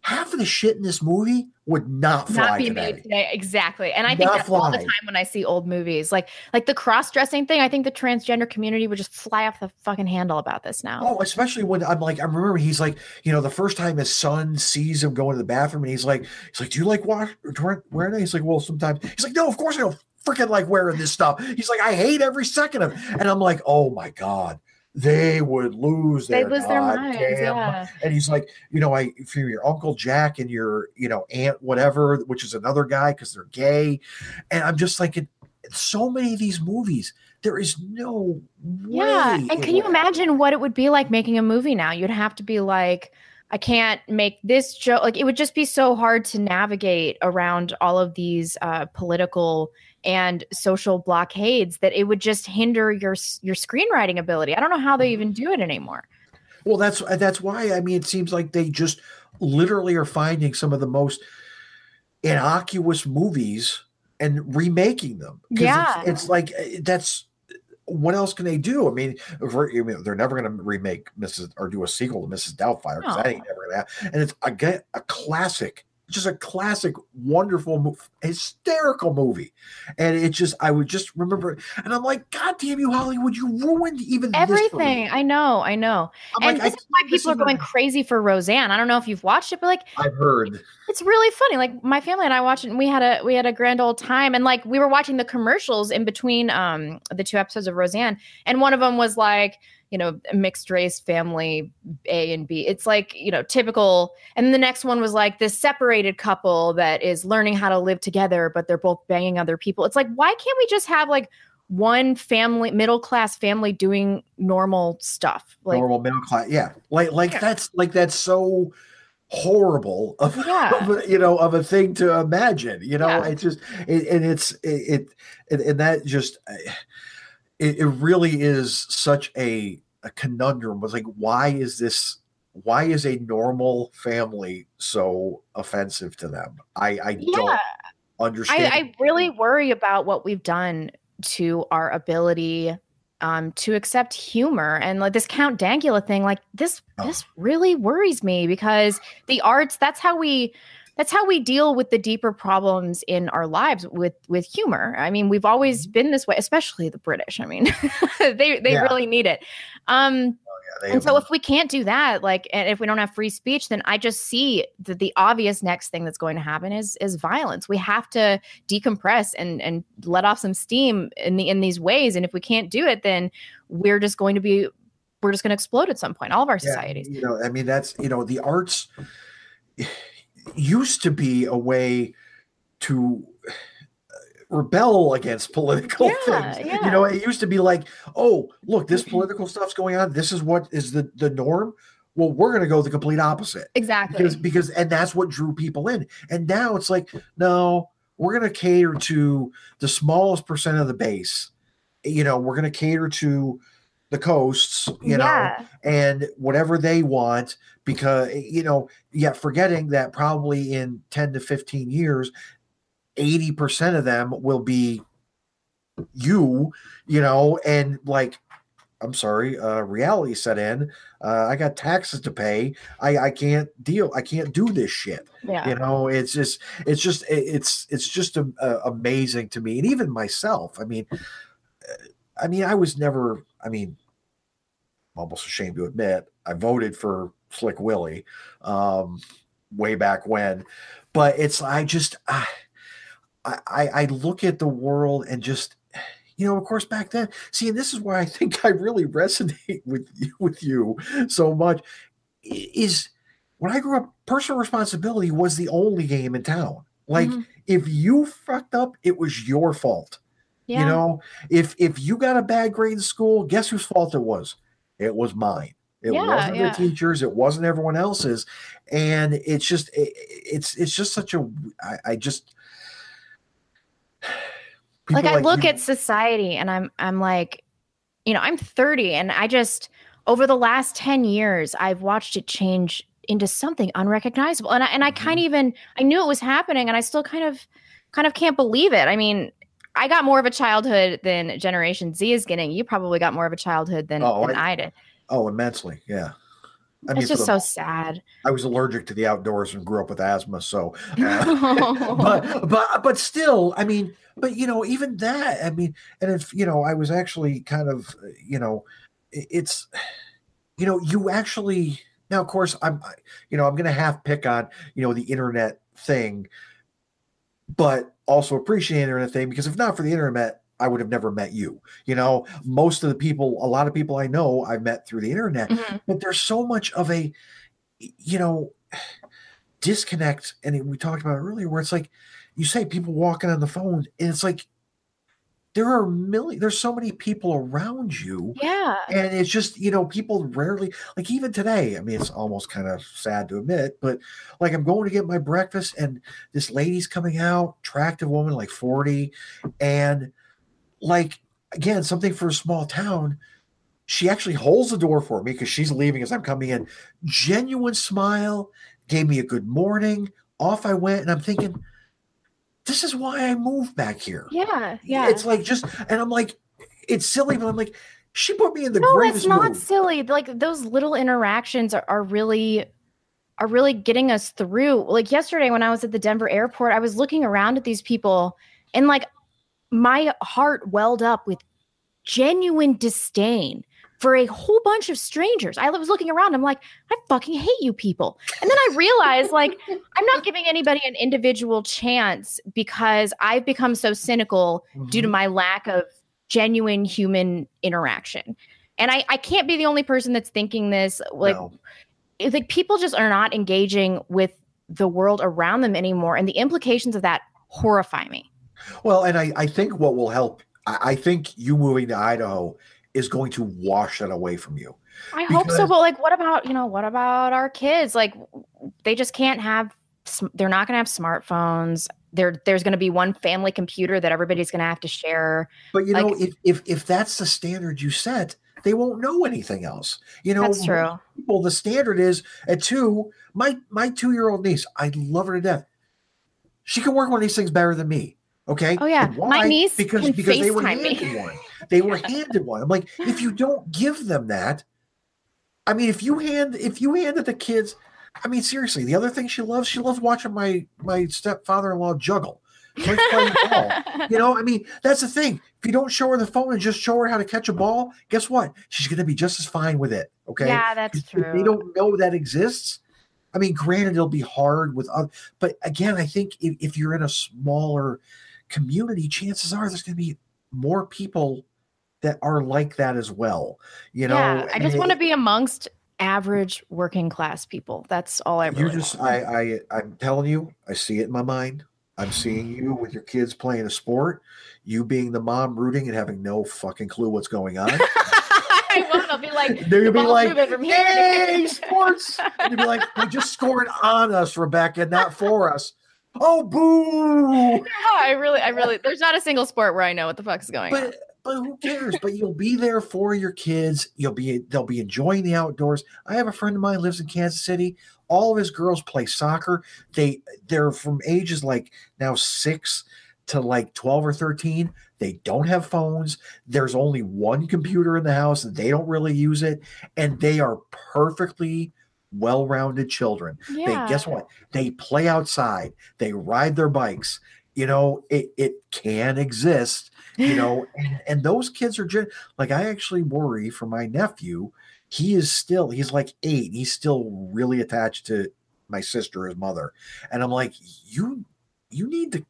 half of the shit in this movie would not fly not be today. made today. Exactly. And I think Not that's all the fly. time when I see old movies. Like like the cross-dressing thing, I think the transgender community would just fly off the fucking handle about this now. Oh, especially when I'm like, I remember he's like, you know, the first time his son sees him going to the bathroom, and he's like, he's like, do you like wash, wearing it? He's like, well, sometimes. He's like, no, of course I don't freaking like wearing this stuff. He's like, I hate every second of it. And I'm like, oh my God, they would lose their, They lose their minds, goddamn- yeah. And he's like, you know, I for your Uncle Jack and your, you know, aunt, whatever, which is another guy because they're gay. And I'm just like, in so many of these movies, there is no way. Yeah. And it can you would- imagine what it would be like making a movie now? You'd have to be like, I can't make this joke. Like, it would just be so hard to navigate around all of these uh, political and social blockades that it would just hinder your your screenwriting ability. I don't know how they even do it anymore. Well, that's that's why, I mean, it seems like they just literally are finding some of the most innocuous movies and remaking them. 'Cause Yeah. it's, it's like uh, that's what else can they do? I mean, if we're- I mean, they're never going to remake Missus or do a sequel to Missus Doubtfire because that No. ain't never going to happen. And it's again a classic, just a classic, wonderful, mo- hysterical movie. And it just, I would just remember, and I'm like, God damn you, Hollywood, you ruined even this for me." Everything. I know. I know. I'm And like, I this is why can't people are listen to- going crazy for Roseanne. I don't know if you've watched it, but like, I've heard. it's really funny. Like my family and I watched it and we had a we had a grand old time. And like we were watching the commercials in between um the two episodes of Roseanne. And one of them was like, you know, mixed race family A and B. It's like, you know, typical. And the next one was like this separated couple that is learning how to live together, but they're both banging other people. It's like, why can't we just have like one family, middle class family doing normal stuff? Like, Normal middle class. Yeah. Like, like Yeah. that's like, that's so horrible of, Yeah. of a, you know, of a thing to imagine, you know, Yeah. it's just, it, and it's, it, it and, and that just, it, it really is such a, a conundrum. Was like, why is this, why is a normal family so offensive to them? I, I Yeah. don't understand. I, I really worry about what we've done to our ability um, to accept humor, and like this Count Dankula thing. Like this, Oh. this really worries me because the arts. That's how we. That's how we deal with the deeper problems in our lives with with humor. I mean, we've always been this way, especially the British. I mean, they they Yeah. really need it. Um, Yeah, they and have- so if we can't do that, like, and if we don't have free speech, then I just see that the obvious next thing that's going to happen is is violence. We have to decompress and and let off some steam in the in these ways. And if we can't do it, then we're just going to be we're just going to explode at some point. All of our Yeah, societies. you know, I mean, that's, you know, the arts used to be a way to rebel against political Yeah, things. yeah. You know, it used to be like, oh, look, this political stuff's going on. This is what is the, the norm. Well, we're going to go the complete opposite. Exactly. Because, because, and that's what drew people in. And now it's like, no, we're going to cater to the smallest percent of the base. You know, we're going to cater to the coasts, you know, Yeah. and whatever they want, because, you know, yet forgetting that probably in ten to fifteen years, eighty percent of them will be you, you know, and like, I'm sorry, uh, reality set in. Uh, I got taxes to pay. I, I can't deal. I can't do this shit. Yeah. You know, it's just, it's just, it- it's, it's just a, a- amazing to me. And even myself, I mean, uh, I mean, I was never, I mean, I'm almost ashamed to admit, I voted for Slick Willie um, way back when, but it's, I just, I, I, I look at the world and just, you know, of course, back then, see, and this is why I think I really resonate with you, with you so much, i- is when I grew up, personal responsibility was the only game in town. Like, Mhm. if you fucked up, it was your fault. Yeah. You know, if if you got a bad grade in school, guess whose fault it was? It was mine. It Yeah, wasn't yeah. the teachers. It wasn't everyone else's. And it's just, it, it's it's just such a. I, I just like people I look you- at society and I'm I'm like, you know, I'm thirty and I just over the last ten years I've watched it change into something unrecognizable. And I and I Mm-hmm. kind of even I knew it was happening and I still kind of kind of can't believe it. I mean, I got more of a childhood than Generation Z is getting. You probably got more of a childhood than, Oh, than I- I did. Oh, immensely, yeah. I It's mean, just for so the, sad. I was allergic to the outdoors and grew up with asthma. So, uh, but, but, but still, I mean, but, you know, even that, I mean, and if, you know, I was actually kind of, you know, it- it's, you know, you actually, now, of course, I'm, you know, I'm going to half pick on, you know, the internet thing, but also appreciate the internet thing, because if not for the internet, I would have never met you. You know, most of the people, a lot of people I know, I met through the internet, Mhm. but there's so much of a, you know, disconnect. And we talked about it earlier, where it's like, you say people walking on the phone, and it's like, there are million, there's so many people around you. Yeah. And it's just, you know, people rarely, like even today, I mean, it's almost kind of sad to admit, but like I'm going to get my breakfast and this lady's coming out, attractive woman, like forty. And like, again, something for a small town, she actually holds the door for me because she's leaving as I'm coming in. Genuine smile, gave me a good morning. Off I went. And I'm thinking, this is why I moved back here. Yeah. Yeah. It's like just, and I'm like, it's silly, but I'm like, she put me in the No, greatest it's not mood. silly. Like those little interactions are, are really are really getting us through. Like yesterday when I was at the Denver airport, I was looking around at these people and like my heart welled up with genuine disdain for a whole bunch of strangers. I was looking around. I'm like, I fucking hate you people. And then I realized, like, I'm not giving anybody an individual chance because I've become so cynical Mhm. due to my lack of genuine human interaction. And I, I can't be the only person that's thinking this. Like, No. it's like people just are not engaging with the world around them anymore. And the implications of that horrify me. Well, and I, I think what will help, I, I think you moving to Idaho is going to wash that away from you. I hope so, Because- but like, what about, you know, what about our kids? Like, they just can't have, sm- they're not going to have smartphones. There, there's going to be one family computer that everybody's going to have to share. But you know, Like- if, if if that's the standard you set, they won't know anything else. You know, That's true. People, the standard is at two. My my two year old niece, I love her to death. She can work one of these things better than me. Okay. Oh yeah, And why? my niece because can because they were FaceTime me. handed one. They were handed one. I'm like, if you don't give them that, I mean, if you hand if you handed the kids, I mean, seriously, the other thing she loves, she loves watching my my stepfather-in-law juggle. She likes playing ball. You know, I mean, that's the thing. If you don't show her the phone and just show her how to catch a ball, guess what? She's going to be just as fine with it. Okay. Yeah, that's If true. they don't know that exists, I mean, granted, it'll be hard with other, but again, I think if, if you're in a smaller community, chances are there's going to be more people that are like that as well. You know, yeah, I just and want to it- be amongst average working class people. That's all I really you just, want. I, I, I'm telling you, I see it in my mind. I'm seeing you with your kids playing a sport, you being the mom rooting and having no fucking clue what's going on. I won't. I'll be like, They're the gonna be ball's like, moving from here to "Hey, here." sports!" And you'll be like, "They just scored on us, Rebecca, not for us." Oh, boo! Yeah, I really, I really, there's not a single sport where I know what the fuck's going on. But but who cares? But you'll be there for your kids. You'll be they'll be enjoying the outdoors. I have a friend of mine lives in Kansas City. All of his girls play soccer. They they're from ages like now six to like twelve or thirteen. They don't have phones. There's only one computer in the house and they don't really use it. And they are perfectly well-rounded children. Yeah. They guess what? They play outside. They ride their bikes. You know, it it can exist. You know, and, and those kids are just like, I actually worry for my nephew. He is still, he's like eight. He's still really attached to my sister, his mother. And I'm like, you, you need to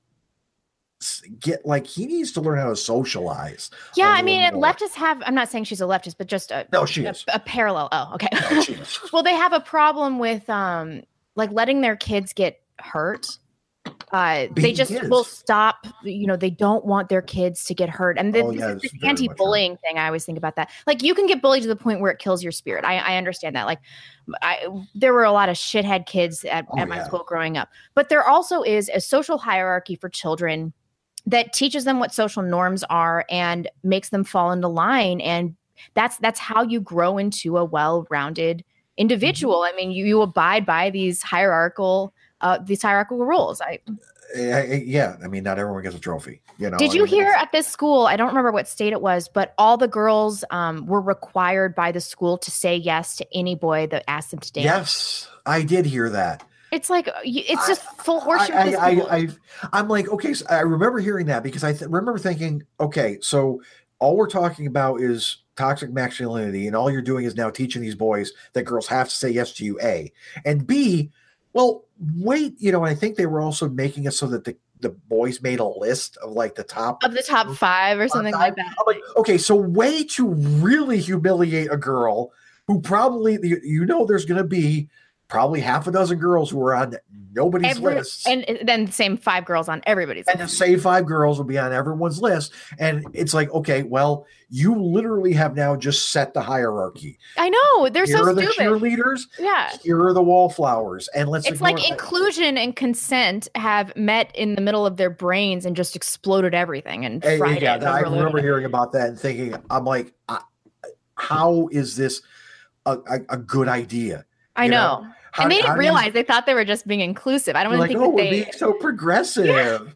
s- get like, he needs to learn how to socialize. Yeah, a I little mean, more. leftists have, I'm not saying she's a leftist, but just a, No, she a, is. a parallel. Oh, okay. No, she is. Well, they have a problem with um like letting their kids get hurt. Uh, they Being just kids. will stop. You know, they don't want their kids to get hurt, and the, Oh, this yeah, is it's this very much anti-bullying thing. I always think about that. Like, you can get bullied to the point where it kills your spirit. I, I understand that. Like, I there were a lot of shithead kids at, Oh, at my yeah. school growing up, but there also is a social hierarchy for children that teaches them what social norms are and makes them fall into line, and that's that's how you grow into a well-rounded individual. I mean, you, you abide by these hierarchical uh, these hierarchical rules. I yeah, I mean, not everyone gets a trophy. You know. Did I you mean, hear it's- at this school? I don't remember what state it was, but all the girls um, were required by the school to say yes to any boy that asked them to dance. Yes, I did hear that. It's like it's I- just full horseshit. I, with this I, school. I, I, I'm like, okay, so I remember hearing that because I th- remember thinking, okay, so all we're talking about is toxic masculinity, and all you're doing is now teaching these boys that girls have to say yes to you, A. And B, well, wait, you know, I think they were also making it so that the, the boys made a list of like the top of the top five or something like that. I'm like, okay, so way to really humiliate a girl who probably, you, you know, there's going to be probably half a dozen girls who are on nobody's Every, list. and then the same five girls on everybody's And the list. same five girls will be on everyone's list. And it's like, okay, well, you literally have now just set the hierarchy. I know. They're Here so are the stupid. cheerleaders. Yeah. Here are the wallflowers. And let's It's like ignore that. inclusion and consent have met in the middle of their brains and just exploded everything and Hey, fried yeah, it. I overloaded remember it. hearing about that and thinking, I'm like, I, how is this a, a, a good idea? I you know. know? How- and they how didn't do you- realize they thought they were just being inclusive. I don't You're even like, think oh, that we're they being so progressive.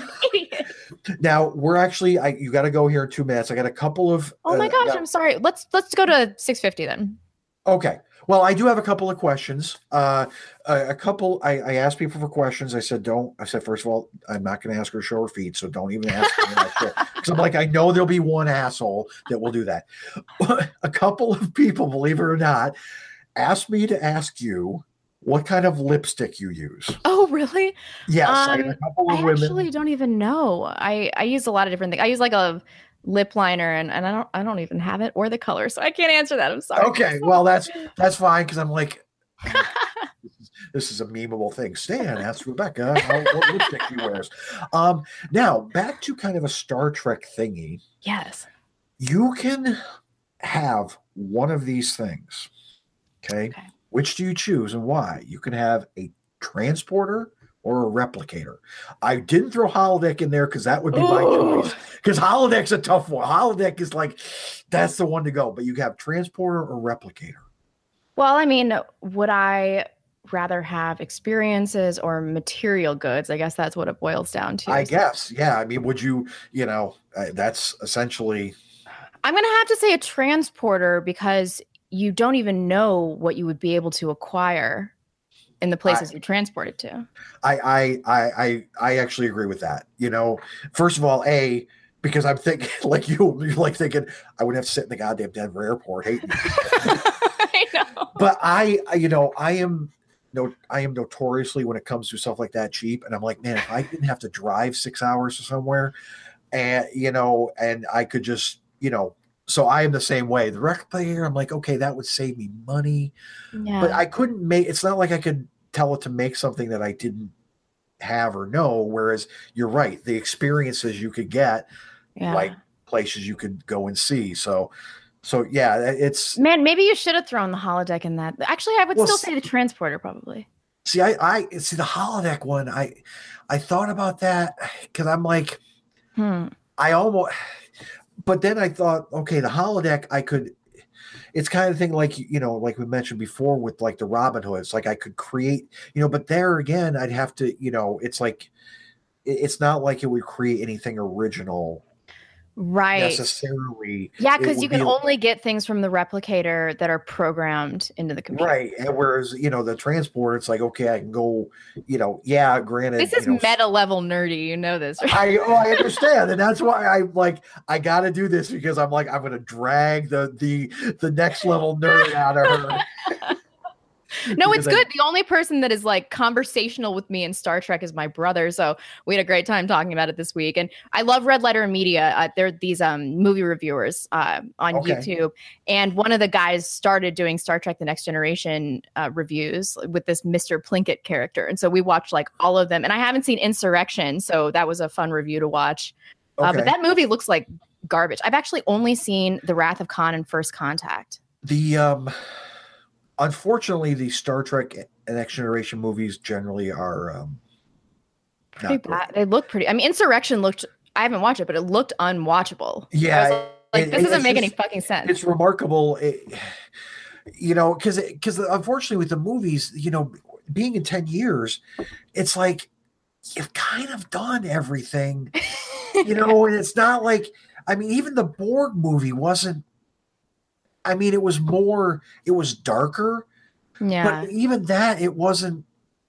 Now we're actually, I, you got to go here in two minutes. I got a couple of. Oh my uh, gosh, yeah. I'm sorry. Let's let's go to six fifty then. Okay. Well, I do have a couple of questions. Uh, a, a couple. I, I asked people for questions. I said, don't. I said, first of all, I'm not going to ask her to show her feet, so don't even ask me that shit. Because I'm like, I know there'll be one asshole that will do that. A couple of people, believe it or not, asked me to ask you what kind of lipstick you use. Oh, really? Yes, I got Um, a couple of I women. actually don't even know. I I use a lot of different things. I use like a lip liner and, and I don't I don't even have it or the color, so I can't answer that. I'm sorry. Okay, well that's that's fine because I'm like, this, is, this is a memeable thing. Stan asked Rebecca how, what lipstick she wears. Um, now back to kind of a Star Trek thingy. Yes. You can have one of these things. Okay? Okay. Which do you choose and why? You can have a transporter or a replicator. I didn't throw holodeck in there because that would be my Ooh. choice. Because holodeck's a tough one. Holodeck is like that's the one to go. But you have transporter or replicator. Well, I mean, would I rather have experiences or material goods? I guess that's what it boils down to. I guess, yeah. I mean, would you, you know, uh, that's essentially. I'm going to have to say a transporter because you don't even know what you would be able to acquire in the places I- you transported to. I, I, I, I, I actually agree with that. You know, first of all, a because I'm thinking like you, you're like thinking I would have to sit in the goddamn Denver airport hating. I know. But I, I, you know, I am. No, I am notoriously when it comes to stuff like that cheap, and I'm like, man, if I didn't have to drive six hours to somewhere, and you know, and I could just, you know, so I am the same way. The record player, I'm like, okay, that would save me money, Yeah. but I couldn't make. It's not like I could tell it to make something that I didn't have or know. Whereas you're right, the experiences you could get, yeah. like places you could go and see. So, so yeah, it's. Man, maybe you should have thrown the holodeck in that. Actually, I would Well, still s- say the transporter probably. See, I, I see the holodeck one. I, I thought about that because I'm like, Hmm. I almost, but then I thought, okay, the holodeck, I could. It's kind of thing like you know, like we mentioned before with like the Robin Hood. It's like I could create, you know, but there again, I'd have to, you know, it's like, it- it's not like it would create anything original Right. necessarily. Yeah, It because would you can be- only get things from the replicator that are programmed into the computer. Right, and whereas you know the transport, it's like okay, I can go, you know, yeah, granted, This is you know, meta level nerdy. You know this, right? I oh I understand, and that's why I like I got to do this because I'm like I'm gonna drag the the the next level nerd out of her. No, it's Because I- good. The only person that is like conversational with me in Star Trek is my brother. So we had a great time talking about it this week. And I love Red Letter Media. Uh, they're these um, movie reviewers uh, on Okay. YouTube. And one of the guys started doing Star Trek The Next Generation uh, reviews with this Mister Plinkett character. And so we watched like all of them. And I haven't seen Insurrection. So that was a fun review to watch. Uh, Okay. but that movie looks like garbage. I've actually only seen The Wrath of Khan and First Contact. The um, unfortunately, the Star Trek and Next Generation movies generally are um, Pretty not good. bad. They look pretty. I mean, Insurrection looked. I haven't watched it, but it looked unwatchable. I Yeah, was like it- this it- doesn't it's make just- any fucking sense. It's remarkable, it, you know, because because unfortunately with the movies, you know, being in ten years, it's like you've kind of done everything, you know, and it's not like, I mean, even the Borg movie wasn't, I mean, it was more, it was darker, Yeah. but even that, it wasn't,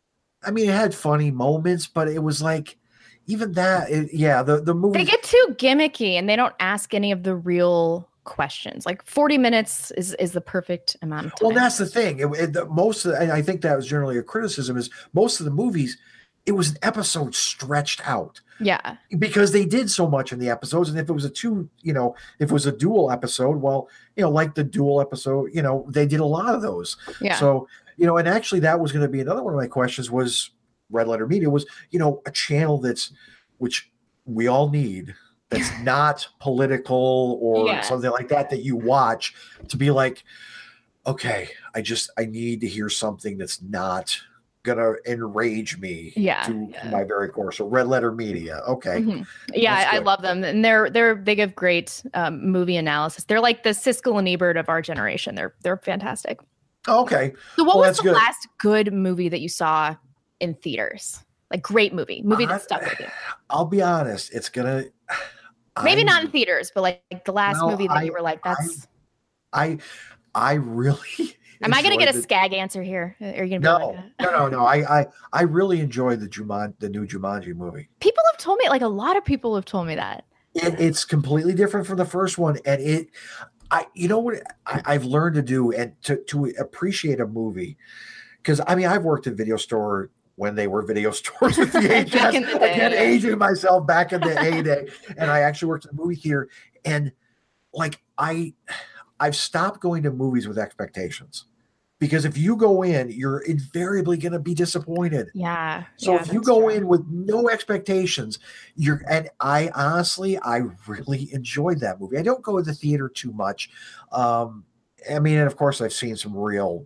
I mean, it had funny moments, but it was like, even that, it, yeah, the, the movie. They get too gimmicky and they don't ask any of the real questions. Like forty minutes is, is the perfect amount of time. Well, that's the thing. It, it, the, most of, and I think that was generally a criticism, is most of the movies, it was an episode stretched out. Yeah. Because they did so much in the episodes. And if it was a two, you know, if it was a dual episode, well, you know, like the dual episode, you know, they did a lot of those. Yeah. So, you know, and actually that was going to be another one of my questions was Red Letter Media was, you know, a channel that's, which we all need, that's not political or Yeah. something like that, that you watch to be like, okay, I just, I need to hear something that's not going to enrage me Yeah, to yeah. my very core. So Red Letter Media. Okay. Mhm. Yeah, That's I, I good. love them, and they're they're they give great um, movie analysis. They're like the Siskel and Ebert of our generation. They're they're fantastic. Okay. So, what Well, was that's the good. last good movie that you saw in theaters? Like great movie, movie I- that stuck with you. I'll be honest. It's going to, Maybe not in theaters, but like, like the last Well, movie that I- you were like, that's. I, I really, Am I going to enjoyed get a the- skag answer here? Are you going to be No, like that? no, no, no. I, I, I really enjoyed the Juman, the new Jumanji movie. People have told me, like a lot of people have told me that. It, it's completely different from the first one, and it, I, you know what I, I've learned to do, and to to appreciate a movie, because I mean I've worked in video store when they were video stores with V H S. Back in the day, Again, yeah. aging myself back in the heyday, and I actually worked in a movie theater, and like I, I've stopped going to movies with expectations. Because if you go in, you're invariably going to be disappointed. Yeah. So yeah, if you that's go true. in with no expectations, you're and I honestly I really enjoyed that movie. I don't go to the theater too much. Um, I mean, and of course I've seen some real,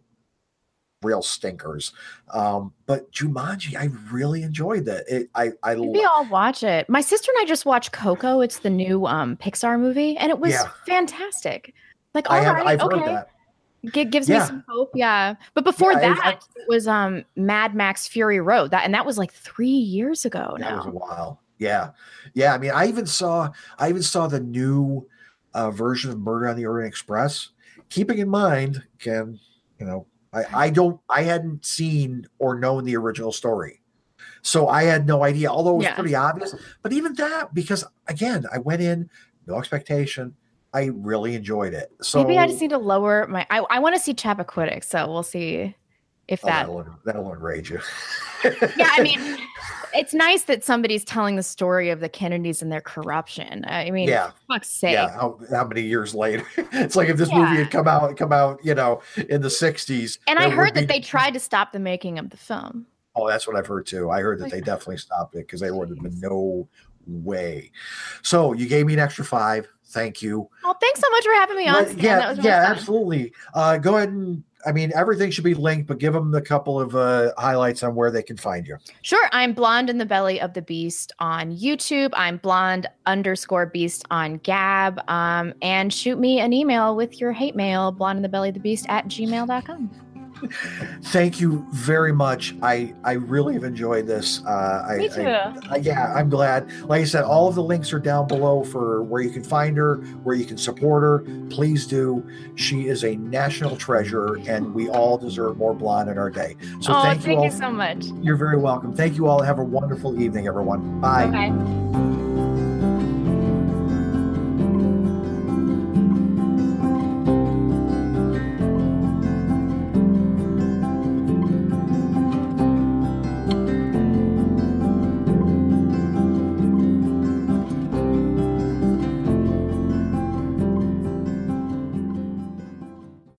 real stinkers. Um, but Jumanji, I really enjoyed that. It, I I Maybe lo- I'll watch it. My sister and I just watched Coco. It's the new um, Pixar movie, and it was Yeah. fantastic. Like, I all have right, I've okay. heard that. G- gives Yeah. me some hope. Yeah. But before Yeah, I- that, it was um Mad Max Fury Road. That and that was like three years ago That was a now. while. Yeah. Yeah. I mean, I even saw I even saw the new uh, version of Murder on the Orient Express. Keeping in mind, Ken, you know, I, I don't I hadn't seen or known the original story. So I had no idea, although it was Yeah. pretty obvious. But even that, because again, I went in, no expectation. I really enjoyed it. So Maybe I just need to lower my. I, I want to see Chappaquiddick, so we'll see if oh, that. that'll, that'll enrage you. Yeah, I mean, it's nice that somebody's telling the story of the Kennedys and their corruption. I mean, Yeah. for fuck's sake. Yeah, how, how many years later? It's like if this Yeah. movie had come out, come out, you know, in the sixties. And I there would heard that be- they tried to stop the making of the film. Oh, that's what I've heard too. I heard that Like- they definitely stopped it because there would have been no way. So you gave me an extra five. Thank you. Well, thanks so much for having me on. But Stan. yeah, That was really yeah, fun. absolutely. Uh, go ahead and I mean everything should be linked, but give them a couple of uh, highlights on where they can find you. Sure. I'm Blonde in the Belly of the Beast on YouTube. I'm Blonde underscore Beast on Gab. Um, and shoot me an email with your hate mail, blonde in the belly of the beast at gmail dot com. Thank you very much. I I really have enjoyed this. Uh, I, Me too. I, I, yeah, I'm glad. Like I said, all of the links are down below for where you can find her, where you can support her. Please do. She is a national treasure, and we all deserve more blonde in our day. So oh, thank, thank you all. you so much. You're very welcome. Thank you all. Have a wonderful evening, everyone. Bye. Okay.